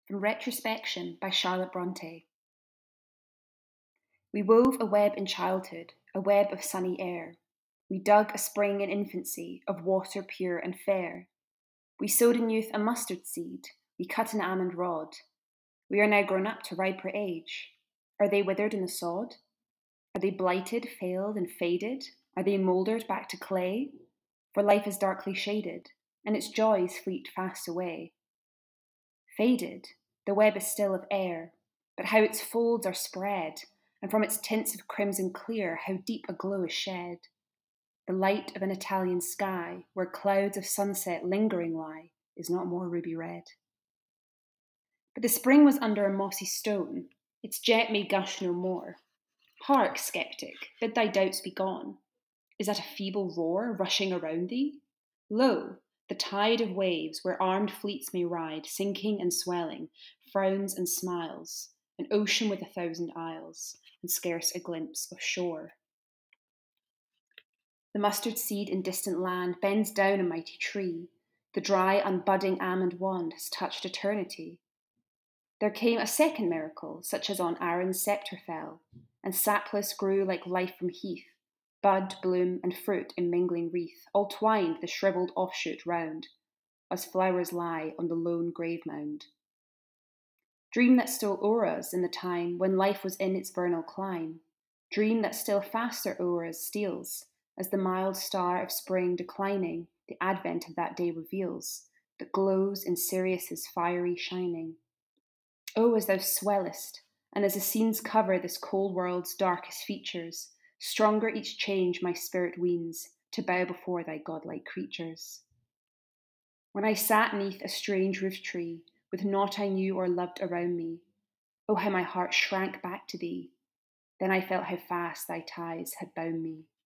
From Retrospection by Charlotte Bronte. We wove a web in childhood, a web of sunny air. We dug a spring in infancy of water pure and fair. We sowed in youth a mustard seed, we cut an almond rod. We are now grown up to riper age. Are they withered in the sod? Are they blighted, failed, and faded? Are they mouldered back to clay? For life is darkly shaded, and its joys fleet fast away. Faded, the web is still of air, but how its folds are spread, and from its tints of crimson clear, how deep a glow is shed. The light of an Italian sky, where clouds of sunset lingering lie, is not more ruby red. But the spring was under a mossy stone, its jet may gush no more. Hark, sceptic, bid thy doubts be gone. Is that a feeble roar rushing around thee? Lo, the tide of waves where armed fleets may ride, sinking and swelling, frowns and smiles, an ocean with 1,000 isles, and scarce a glimpse of shore. The mustard seed in distant land bends down a mighty tree. The dry, unbudding almond wand has touched eternity. There came a second miracle, such as on Aaron's sceptre fell, and sapless grew like life from heath, bud, bloom, and fruit in mingling wreath, all twined the shrivelled offshoot round, as flowers lie on the lone grave mound. Dream that still o'er us in the time when life was in its vernal clime. Dream that still faster o'er us steals, as the mild star of spring declining the advent of that day reveals, that glows in Sirius's fiery shining. Oh, as thou swellest, and as the scenes cover this cold world's darkest features, stronger each change my spirit weens to bow before thy godlike creatures. When I sat neath a strange roof tree, with naught I knew or loved around me, oh, how my heart shrank back to thee. Then I felt how fast thy ties had bound me.